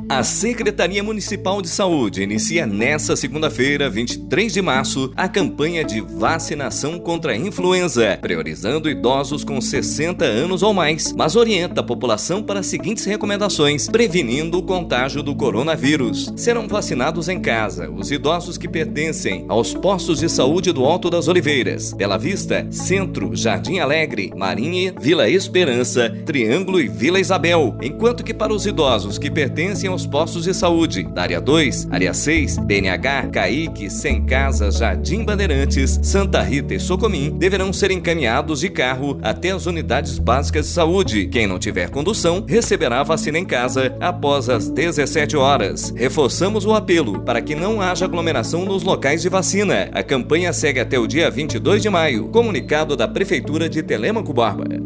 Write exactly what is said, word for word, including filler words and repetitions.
A Secretaria Municipal de Saúde inicia nesta segunda-feira, vinte e três de março, a campanha de vacinação contra a influenza, priorizando idosos com sessenta anos ou mais, mas orienta a população para as seguintes recomendações, prevenindo o contágio do coronavírus. Serão vacinados em casa os idosos que pertencem aos postos de saúde do Alto das Oliveiras, Bela Vista, Centro, Jardim Alegre, Marinha, Vila Esperança, Triângulo e Vila Isabel, enquanto que para os idosos que pertencem aos postos de saúde da Área dois, Área seis, B N H, Caique, Sem Casa, Jardim Bandeirantes, Santa Rita e Socomim deverão ser encaminhados de carro até as unidades básicas de saúde. Quem não tiver condução receberá a vacina em casa após as dezessete horas. Reforçamos o apelo para que não haja aglomeração nos locais de vacina. A campanha segue até o dia vinte e dois de maio. Comunicado da Prefeitura de Telêmaco Borba.